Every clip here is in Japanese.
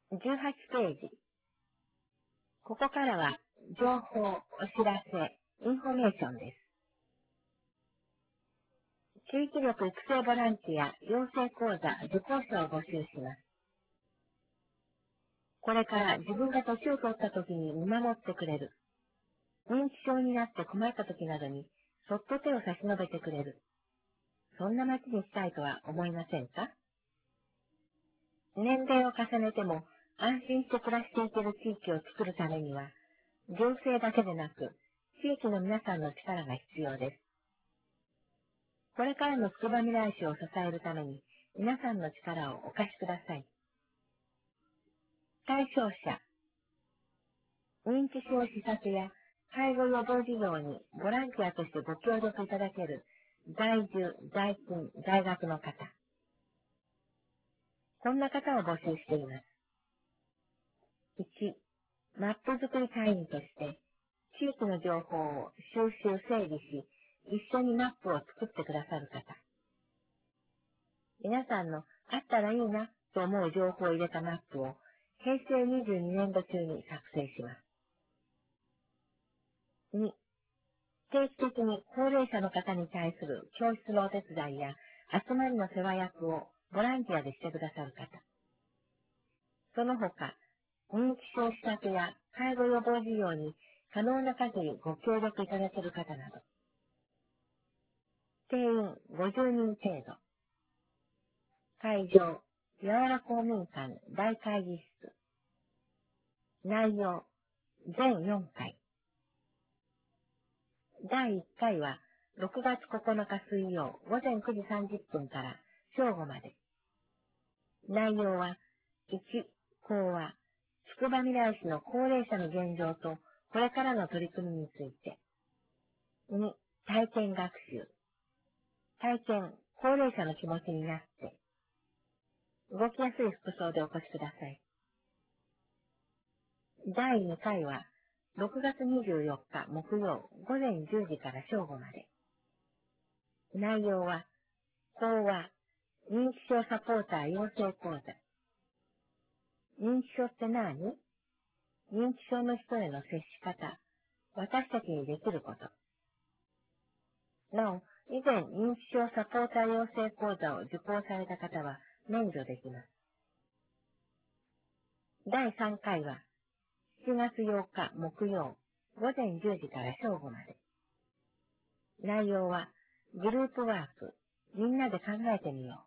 18ページ。ここからは、情報、お知らせ、インフォメーションです。地域力育成ボランティア養成講座受講者を募集します。これから自分が年を取った時に見守ってくれる。認知症になって困った時などに、そっと手を差し伸べてくれる。そんな街にしたいとは思いませんか？年齢を重ねても安心して暮らしていける地域を作るためには、行政だけでなく、地域の皆さんの力が必要です。これからのつくばみらい市を支えるために、皆さんの力をお貸しください。対象者、認知症施策や介護予防事業にボランティアとしてご協力いただける在住、在勤、在学の方。こんな方を募集しています。1、マップ作り会員として、地域の情報を収集整理し、一緒にマップを作ってくださる方。皆さんのあったらいいなと思う情報を入れたマップを平成22年度中に作成します。2、定期的に高齢者の方に対する教室のお手伝いや集まりの世話役をボランティアでしてくださる方。その他、認知症施策や介護予防事業に可能な限りご協力いただける方など。定員50人程度。会場、八原公民館大会議室。内容、全4回。第1回は6月9日水曜午前9時30分から正午まで。内容は、1、講話、つくばみらい市の高齢者の現状とこれからの取り組みについて。2、体験学習。体験、高齢者の気持ちになって。動きやすい服装でお越しください。第2回は、6月24日木曜午前10時から正午まで。内容は、講話、認知症サポーター養成講座。認知症って何？認知症の人への接し方、私たちにできること。なお、以前認知症サポーター養成講座を受講された方は免除できます。第3回は、7月8日木曜午前10時から正午まで。内容は、グループワーク、みんなで考えてみよ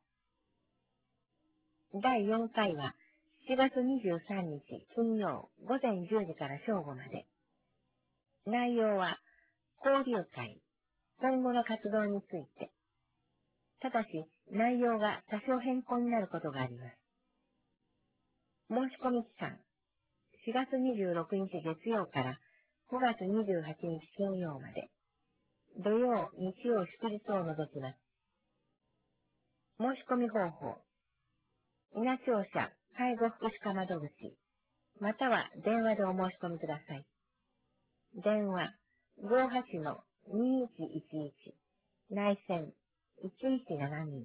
う。第4回は、7月23日金曜午前10時から正午まで。内容は、交流会、今後の活動について。ただし、内容が多少変更になることがあります。申し込み期間、4月26日月曜から5月28日金曜まで。土曜、日曜、祝日を除きます。申し込み方法、稲庁舎介護福祉課窓口、または電話でお申し込みください。電話、58-2111、内線、1172。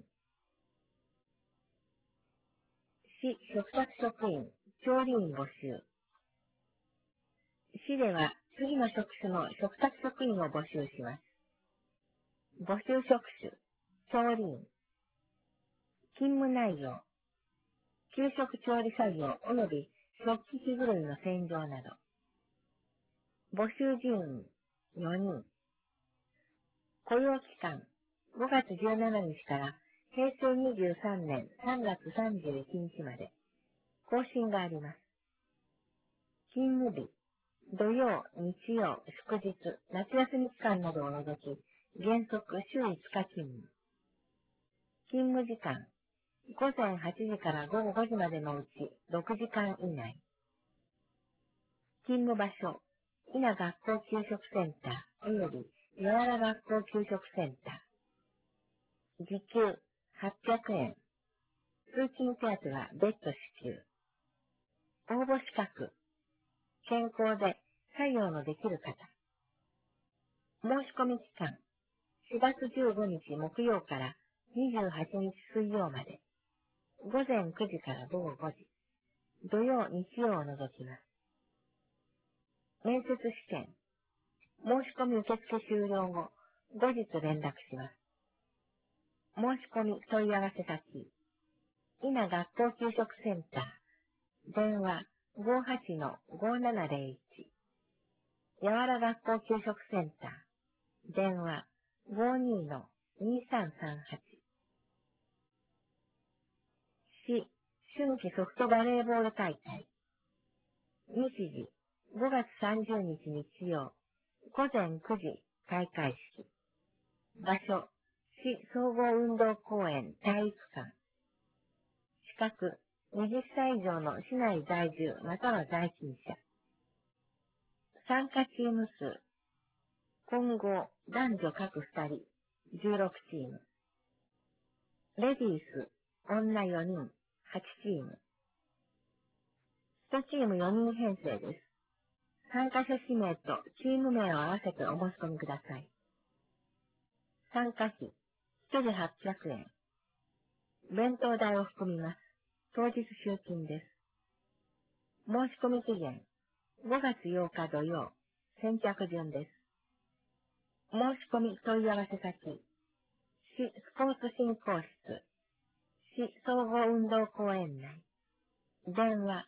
市嘱託職員、調理員募集。市では次の職種の嘱託職員を募集します。募集職種、調理員。勤務内容、給食調理作業及び食器器具類の洗浄など。募集人員、4人。雇用期間、5月17日から平成23年3月31日まで。更新があります。勤務日、土曜、日曜、祝日、夏休み期間などを除き、原則週5日勤務。勤務時間、午前8時から午後5時までのうち6時間以内。勤務場所、稲学校給食センター及び八原学校給食センター。時給800円。通勤手当は別途支給。応募資格、健康で作業のできる方。申し込み期間、4月15日木曜から28日水曜まで。午前9時から午後5時。 土曜、日曜を除きます。面接試験。申し込み受付終了後、後日連絡します。申し込み問い合わせ先。稲学校給食センター。電話58-5701。やわら学校給食センター。電話52-2338。市春季ソフトバレーボール大会。日時5月30日日曜、午前9時開会式。場所、市総合運動公園体育館。資格、20歳以上の市内在住または在勤者。参加チーム数、混合男女各2人、16チーム。レディース、女4人、8チーム。1チーム4人編成です。参加者氏名とチーム名を合わせてお申し込みください。参加費、1人800円。弁当代を含みます。当日集金です。申し込み期限、5月8日土曜、先着順です。申し込み問い合わせ先、市スポーツ振興室、市総合運動公園内、電話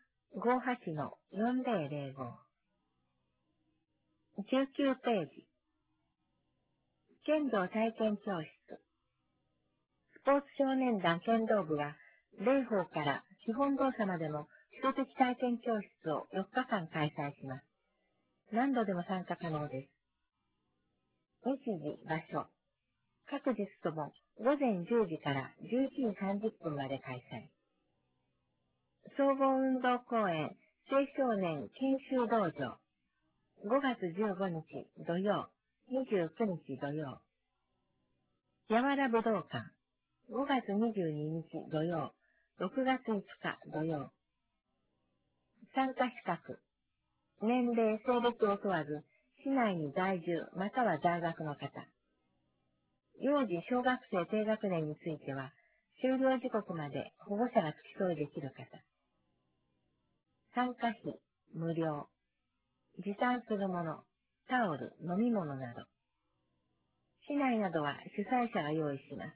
58-4005。19ページ。剣道体験教室。スポーツ少年団剣道部が、礼法から基本動作までの基礎的体験教室を4日間開催します。何度でも参加可能です。日時、場所。各日とも午前10時から11時30分まで開催。総合運動公園青少年研修道場。5月15日土曜、29日土曜。やわら武道館。5月22日土曜、6月5日土曜。参加資格。年齢、性別を問わず、市内に在住または在学の方。幼児小学生低学年については、終了時刻まで保護者が付き添いできる方。参加費、無料。持参するもの、タオル、飲み物など。市内などは主催者が用意します。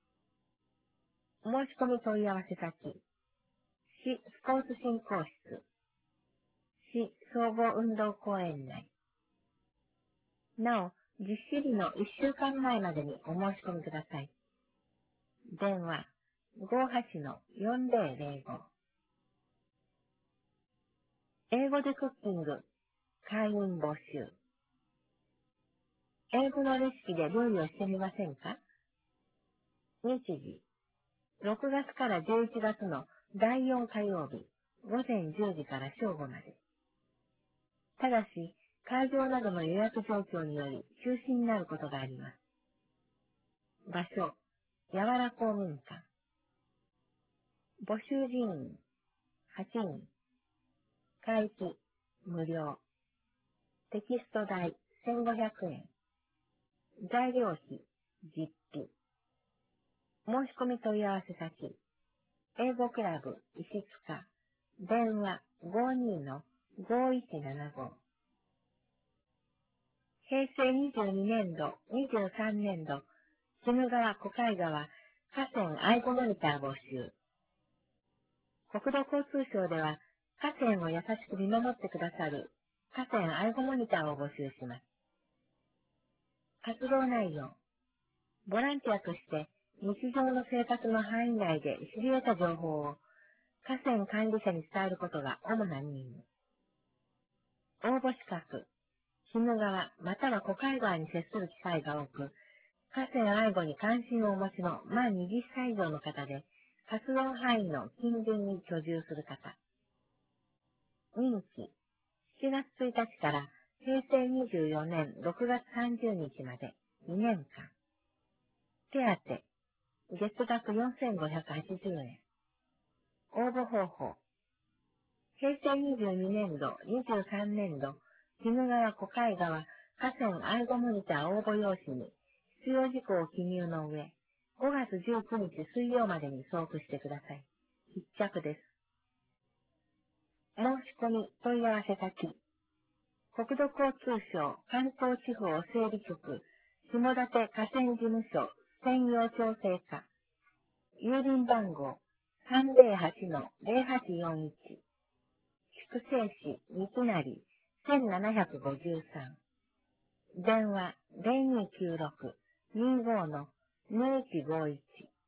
申し込み問い合わせ先。市スポーツ振興室。市総合運動公園内。なお、実施日の1週間前までにお申し込みください。電話58-4005。英語でクッキング、会員募集。英語のレシピで料理をしてみませんか？日時、6月から11月の第4火曜日、午前10時から正午まで。ただし、会場などの予約状況により中止になることがあります。場所、やわら公民館。募集人員、8人。会費、無料。テキスト代、1500円。材料費、実費。申し込み問い合わせ先。英語クラブ、石塚。電話、52-5175。平成22年度、23年度、鬼怒川小海川河川愛護モニター募集。国土交通省では、河川を優しく見守ってくださる河川愛護モニターを募集します。活動内容。ボランティアとして日常の生活の範囲内で知り得た情報を河川管理者に伝えることが主な任務。応募資格。鬼怒川または小海川に接する機会が多く、河川愛護に関心をお持ちの満20歳以上の方で、活動範囲の近隣に居住する方。任期。7月1日から平成24年6月30日まで2年間。手当。月額4580円。応募方法。平成22年度、23年度、鬼怒川小海川河川愛護モニター応募用紙に必要事項を記入の上、5月19日水曜までに送付してください。必着です。 込み問い合わせ先、国土交通省関東地方整備局下館河川事務所専用調整課、郵便番号308-0841、筑西市三成1753、電話0296-25-2151。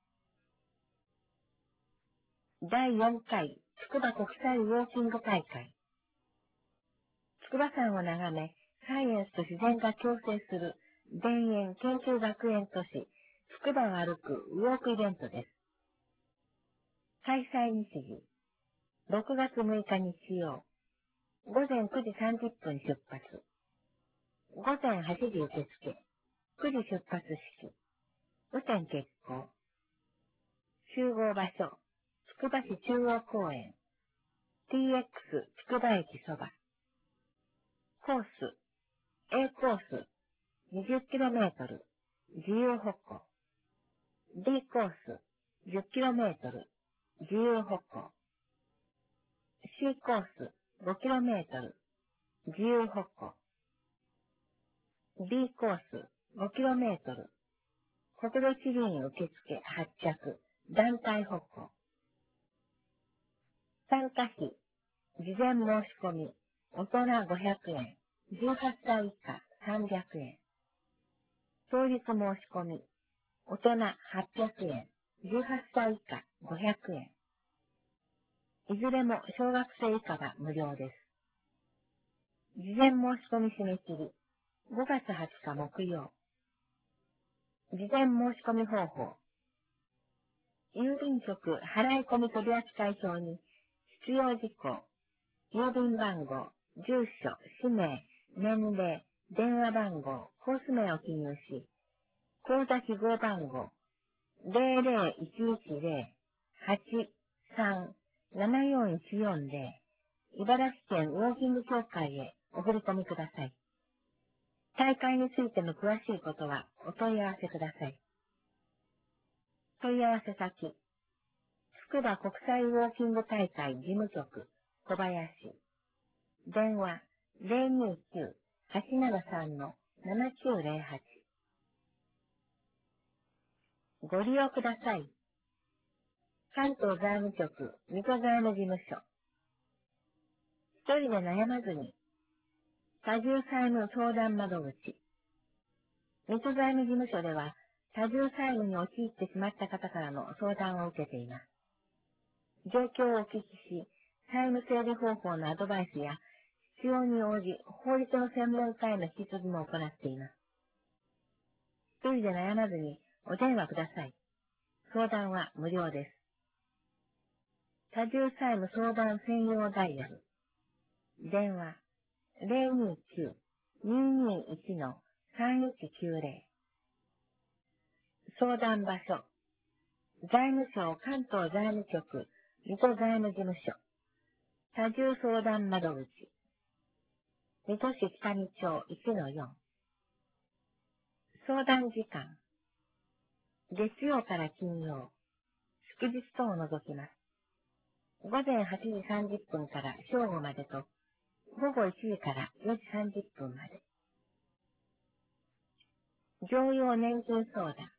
第4回筑波国際ウォーキング大会。筑波山を眺め、サイエンスと自然が共生する田園研究学園都市、筑波を歩くウォークイベントです。開催日時、6月6日日曜、午前9時30分出発。午前8時受付、9時出発式、雨天決行。集合場所、つくば市中央公園、TX つくば駅そば。コース、A コース、20km、自由歩行。B コース、10km、自由歩行。C コース、5km、自由歩行。D コース、5km、国土地理院受付発着、団体歩行。参加費、事前申し込み、大人500円、18歳以下300円。当日申し込み、大人800円、18歳以下500円。いずれも小学生以下が無料です。事前申し込み締め切り、5月20日木曜。事前申し込み方法。郵便局払い込み取扱表に必要事項、郵便番号、住所、氏名、年齢、電話番号、コース名を記入し、口座記号番号 00110-83-74140 茨城県ウォーキング協会へお振り込みください。大会についての詳しいことはお問い合わせください。問い合わせ先、筑波国際ウォーキング大会事務局、小林。電話029-873-7908。ご利用ください。関東財務局、水戸財務事務所。一人で悩まずに、多重債務相談窓口。水戸財務事務所では、多重債務に陥ってしまった方からの相談を受けています。状況をお聞きし、債務整理方法のアドバイスや、必要に応じ、法律の専門家への引き継ぎも行っています。一人で悩まずに、お電話ください。相談は無料です。多重債務相談専用ダイヤル。電話029-221-3190。相談場所。財務省関東財務局、水戸財務事務所。多重相談窓口。水戸市北見町 1-4。相談時間。月曜から金曜。祝日等を除きます。午前8時30分から正午までと、午後1時から4時30分まで。常用年金相談。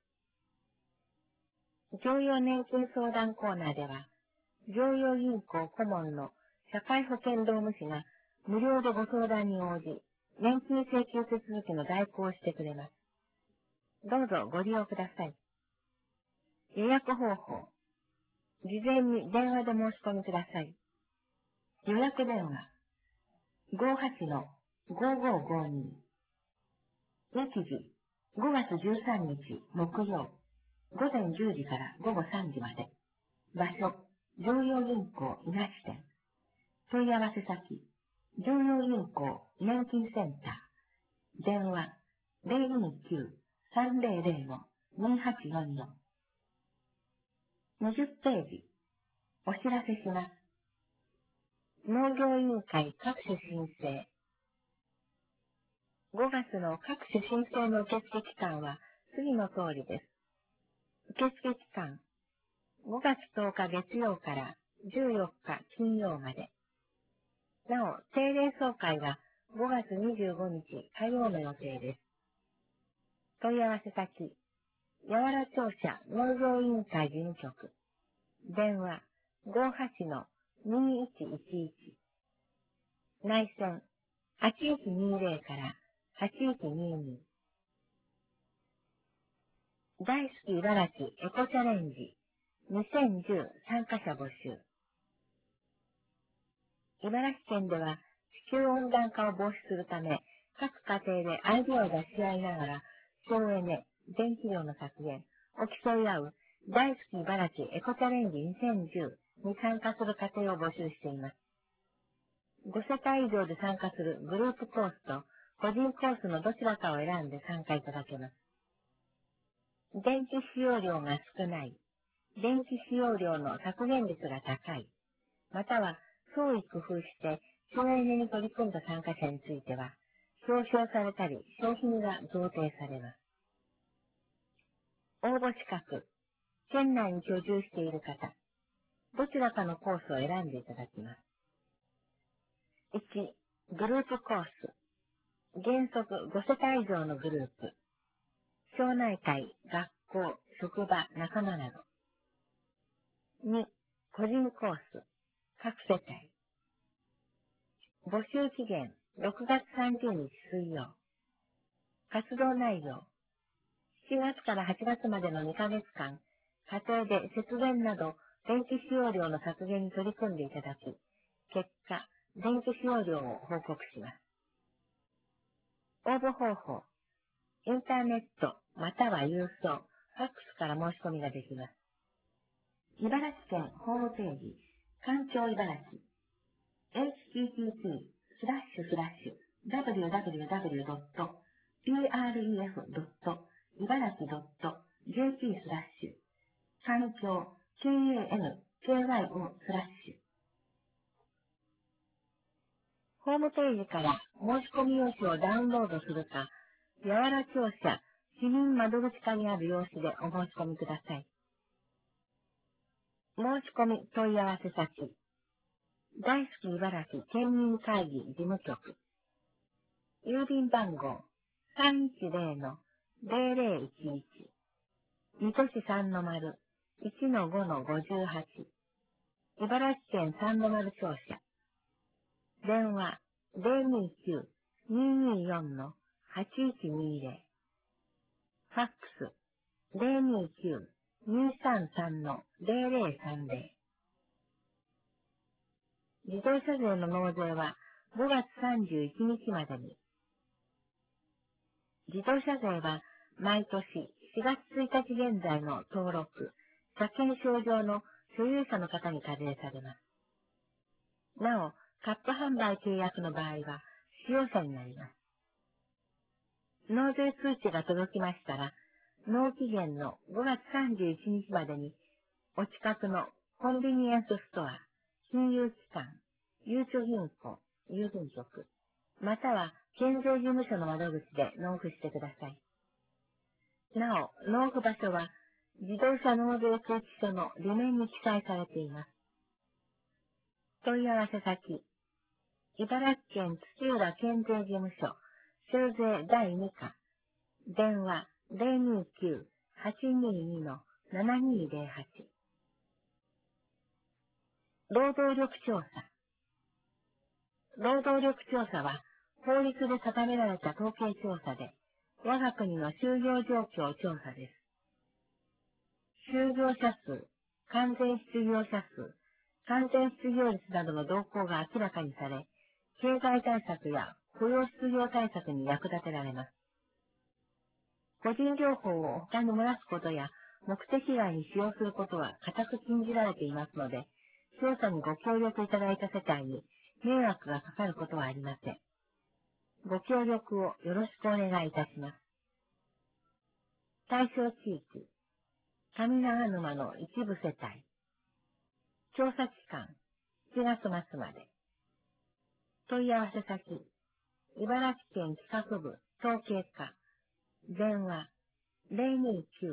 常用年金相談コーナーでは、常用銀行顧問の社会保険労務士が無料でご相談に応じ、年金請求手続きの代行をしてくれます。どうぞご利用ください。予約方法。事前に電話で申し込みください。予約電話。58-5552。日時、5月13日木曜。午前10時から午後3時まで。場所、常陽銀行伊那支店。問い合わせ先、常陽銀行年金センター。電話、029-300-2844。20ページ。お知らせします。農業委員会各種申請。5月の各種申請の受付期間は次の通りです。受付期間、5月10日月曜から14日金曜まで。 なお、定例総会は5月25日火曜の予定です。問い合わせ先、八原庁舎農業委員会事務局、電話58-2111、内線8120から8122、大好き茨城エコチャレンジ2010参加者募集。茨城県では地球温暖化を防止するため、各家庭でアイデアを出し合いながら、省エネ、電気量の削減を競い合う大好き茨城エコチャレンジ2010に参加する家庭を募集しています。5世帯以上で参加するグループコースと個人コースのどちらかを選んで参加いただけます。電気使用量が少ない、電気使用量の削減率が高い、または創意工夫して省エネに取り組んだ参加者については、表彰されたり商品が贈呈されます。応募資格、県内に居住している方、どちらかのコースを選んでいただきます。1、グループコース、原則5世帯以上のグループ、町内会、学校、職場、仲間など。2、個人コース、各世帯。募集期限、6月30日水曜。活動内容、7月から8月までの2ヶ月間、家庭で節電など電気使用量の削減に取り組んでいただき、結果、電気使用量を報告します。応募方法、インターネットまたは郵送、ファックスから申し込みができます。茨城県ホームページ、環境茨城、http://www.pref.ibaraki.jp/ 環境 KANKYO/ ホームページから申し込み用紙をダウンロードするか、八原庁舎市民窓口課にある用紙でお申し込みください。申し込み問い合わせ先、大好き茨城県民会議事務局、郵便番号310-0011、水戸市3-0、1-5-58、茨城県3-0庁舎、電話029-224-8120、ファックス029-233-0030。自動車税の納税は5月31日までに。自動車税は毎年4月1日現在の登録、車検証上の所有者の方に課税されます。なお、カップ販売契約の場合は使用者になります。納税通知が届きましたら、納期限の5月31日までに、お近くのコンビニエンスストア、金融機関、ゆうちょ銀行、郵便局、または県税事務所の窓口で納付してください。なお、納付場所は、自動車納税通知書の裏面に記載されています。問い合わせ先、茨城県土浦県税事務所、収税第2課、電話029-822-7208。労働力調査。労働力調査は、法律で定められた統計調査で、我が国の就業状況調査です。就業者数、完全失業者数、完全失業率などの動向が明らかにされ、経済対策や雇用失業対策に役立てられます。個人情報を他に漏らすことや目的外に使用することは固く禁じられていますので、調査にご協力いただいた世帯に迷惑がかかることはありません。ご協力をよろしくお願いいたします。対象地域、上長沼の一部世帯。調査期間、7月末まで。問い合わせ先、茨城県企画部統計課、電話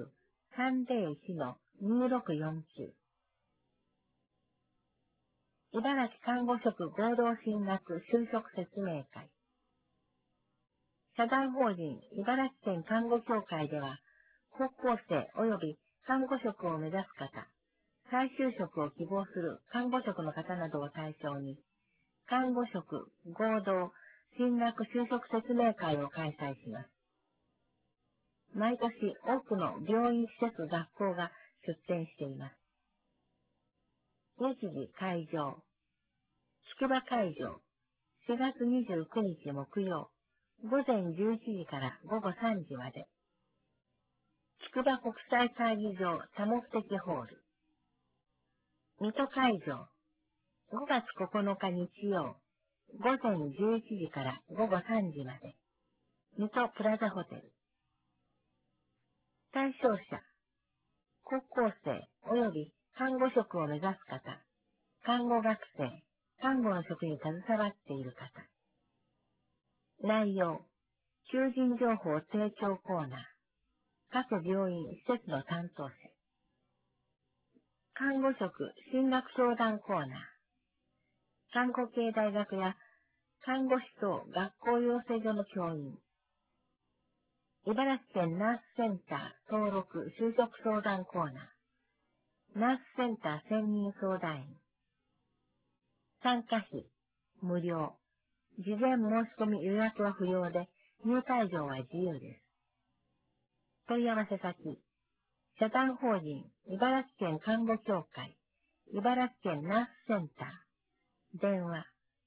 029-301-2649。 茨城看護職合同進学就職説明会。社団法人茨城県看護協会では、高校生及び看護職を目指す方、再就職を希望する看護職の方などを対象に、看護職合同進学就職説明会を開催します。毎年多くの病院施設学校が出展しています。日時会場。宿場会場。4月29日木曜、午前11時から午後3時まで。宿場国際会議場多目的ホール。水戸会場。5月9日日曜、午前11時から午後3時まで。水戸プラザホテル。対象者。高校生及び看護職を目指す方、看護学生、看護の職に携わっている方。内容、求人情報提供コーナー、各病院、施設の担当者。看護職進学相談コーナー、看護系大学や看護師等学校養成所の教員。茨城県ナースセンター登録就職相談コーナー、ナースセンター専任相談員。参加費、無料。事前申し込み予約は不要で、入会場は自由です。問い合わせ先、社団法人茨城県看護協会、茨城県ナースセンター、電話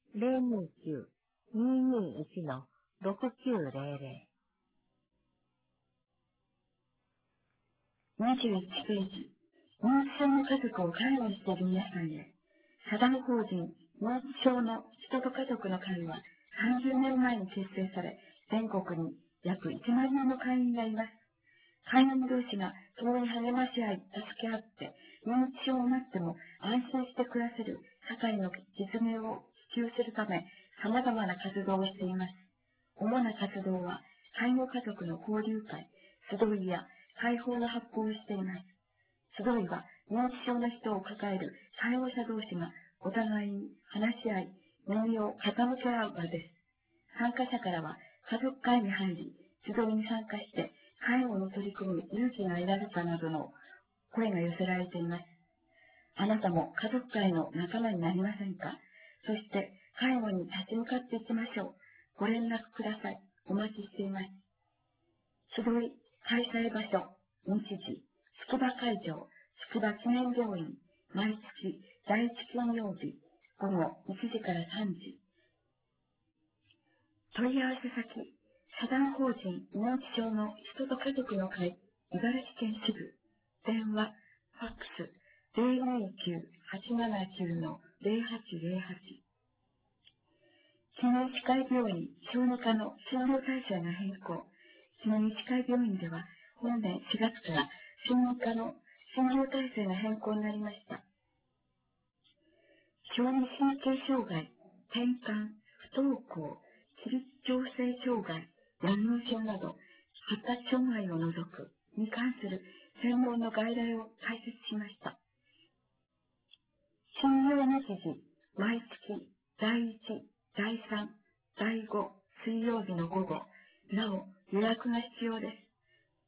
029-221-6900。21ページ、認知症の家族を介護している皆さんへ、社団法人認知症の人と家族の会は30年前に結成され、全国に約1万人の会員がいます。会員同士が共に励まし合い、助け合って、認知症になっても安心して暮らせる社会の実現を普及するため、様々な活動をしています。主な活動は、介護家族の交流会、集いや解放の発行をしています。集いは、認知症の人を抱える介護者同士がお互いに話し合い、耳を傾け合う場です。参加者からは、家族会に入り、集いに参加して、介護に取り組む勇気が得られたなどの声が寄せられています。あなたも家族会の仲間になりませんか？そして、介護に立ち向かっていきましょう。ご連絡ください。お待ちしています。集い、開催場所、日時、宿場会場、宿場記念病院、毎月第一金曜日、午後1時から3時。問い合わせ先、社団法人認知症の人と家族の会、茨城県支部、電話、ファックス、029-879-0808。新日会病院小児科の診療体制が変更。新日会病院では、本年4月から小児科の診療体制が変更になりました。小児神経障害、転換、不登校、自律調整障害、夜尿症など、発達障害を除くに関する専門の外来を開設しました。診療日時、毎月第1、第3、第5水曜日の午後、なお予約が必要です。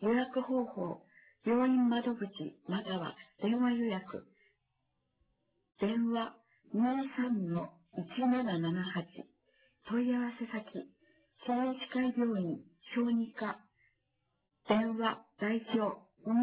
予約方法、病院窓口または電話予約。電話23-1778。問い合わせ先、新日会病院小児科。電話代表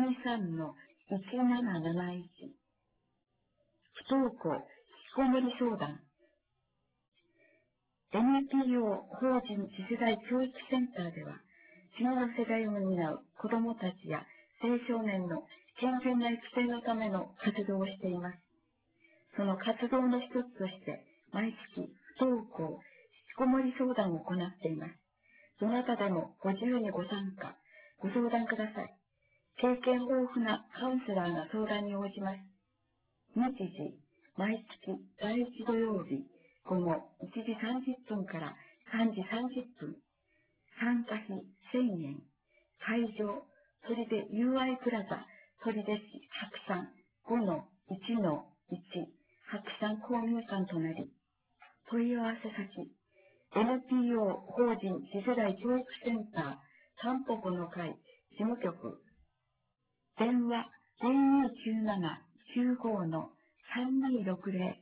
23-1771。不登校、引きこもり相談。NPO 法人次世代教育センターでは、次の世代を担う子どもたちや青少年の健全な育成のための活動をしています。その活動の一つとして、毎月不登校、引きこもり相談を行っています。どなたでもご自由にご参加、ご相談ください。経験豊富なカウンセラーが相談に応じます。日時、毎月第1土曜日、午後1時30分から3時30分。参加費1000円。会場、取手 UI プラザ、取手市白山5-1-1。 白山公民館となり、問い合わせ先、NPO 法人次世代教育センター、タンポポの会、事務局、電話0297-95-3260、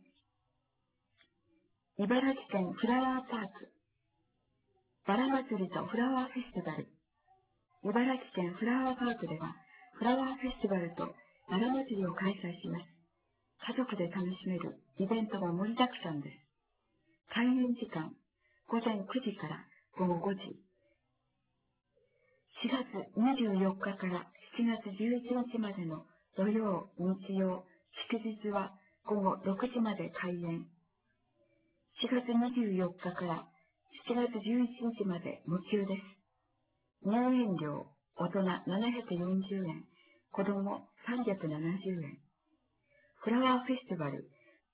茨城県フラワーパーク、バラ祭りとフラワーフェスティバル。茨城県フラワーパークでは、フラワーフェスティバルとバラ祭りを開催します。家族で楽しめるイベントが盛りだくさんです。開園時間、午前9時から午後5時。4月24日から7月11日までの土曜、日曜、祝日は午後6時まで開園。4月24日から7月11日まで無給です。入園料、大人740円、子供370円。フラワーフェスティバル。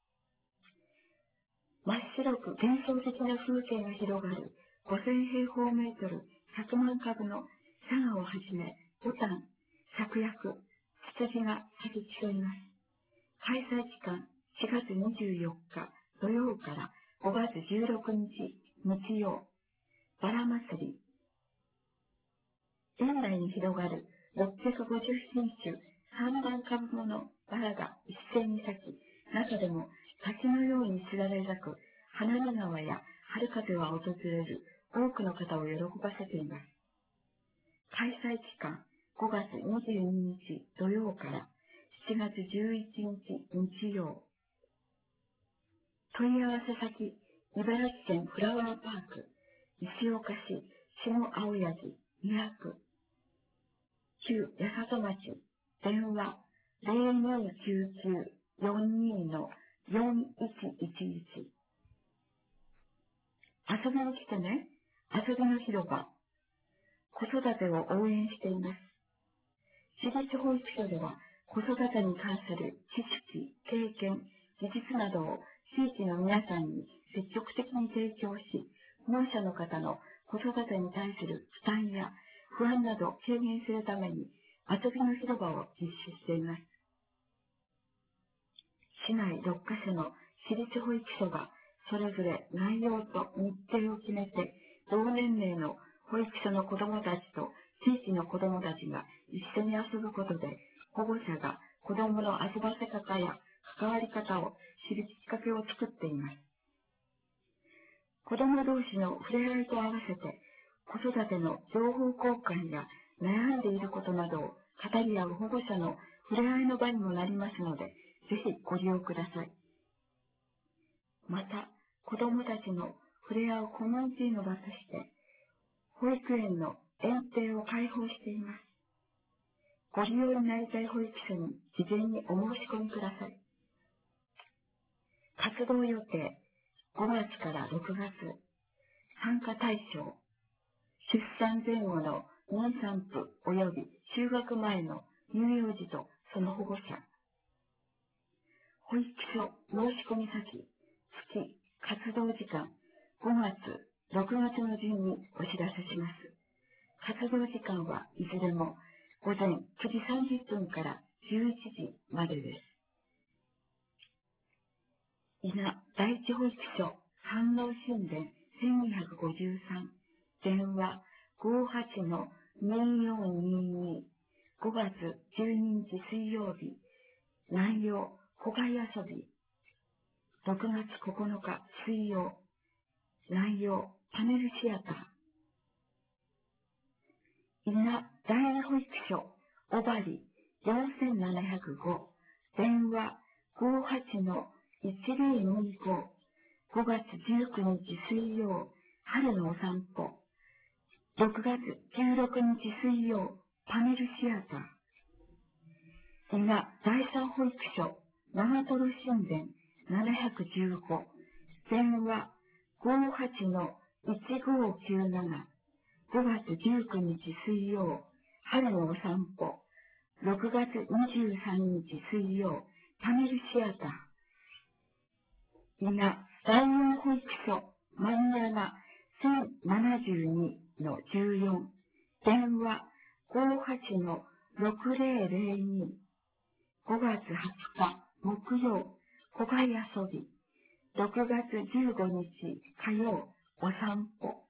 真っ白く幻想的な風景が広がる5000平方メートル100万株のサガをはじめ、ボタン、芍薬、ツツジが咲き競います。開催時間4月24日土曜から5月16日日曜。バラ祭り。園内に広がる650品種3万株ものバラが一斉に咲き、中でも滝のようにしだれ咲く花見川や春風が訪れる多くの方を喜ばせています。開催期間5月22日土曜から7月11日日曜。問い合わせ先、茨城県フラワーパーク、石岡市下青柳200、旧八里町、電話0299-42-4111。遊びに来てね。遊びの広場。子育てを応援しています。私立保育所では子育てに関する知識、経験、技術などを地域の皆さんに積極的に提供し、保護者の方の子育てに対する負担や不安などを軽減するために遊びの広場を実施しています。市内6カ所の私立保育所がそれぞれ内容と日程を決めて、同年齢の保育所の子どもたちと地域の子どもたちが一緒に遊ぶことで、保護者が子どもの遊ばせ方や関わり方を知るきっかけを作っています。子ども同士の触れ合いと合わせて、子育ての情報交換や悩んでいることなどを語り合う保護者の触れ合いの場にもなりますので、ぜひご利用ください。また、子どもたちの触れ合うコミュニティの場として、保育園の園庭を開放しています。ご利用になりたい保育所に事前にお申し込みください。活動予定、5月から6月、参加対象、出産前後の妊産婦及び就学前の乳幼児とその保護者、保育所申し込み先、月、活動時間、5月、6月の順にお知らせします。活動時間はいずれも午前9時30分から11時までです。伊那第一保育所山王神殿1253、電話58-2422、5月12日水曜日、内容、小貝遊び。6月9日水曜、内容、パネルシアター。伊那第二保育所、小針4705、電話58-1025、5月19日水曜、春のお散歩。6月16日水曜、パネルシアター。伊那第三保育所、長瀞神殿715、電話58-1597、5月19日水曜、春のお散歩。6月23日水曜、パネルシアター。伊那第四保育所、マニアナ1072-14、電話58-6002、5月20日木曜、 小貝遊び。6月15日火曜、お散歩。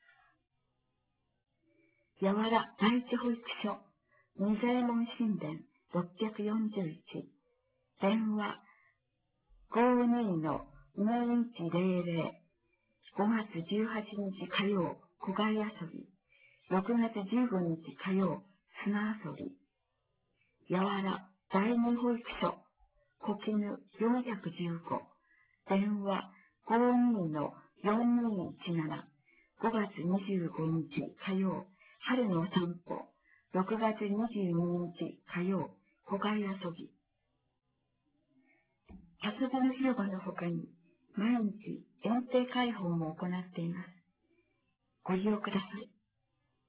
やわら第一保育所、二左衛門神殿641。電話52-2100。5月18日火曜、小貝遊び。6月15日火曜、砂遊び。やわら第二保育所、小絹415。電話52-4217。5月25日火曜、春の散歩。6月22日火曜、小貝遊び。遊びの広場の他に、毎日園庭開放も行っています。ご利用ください。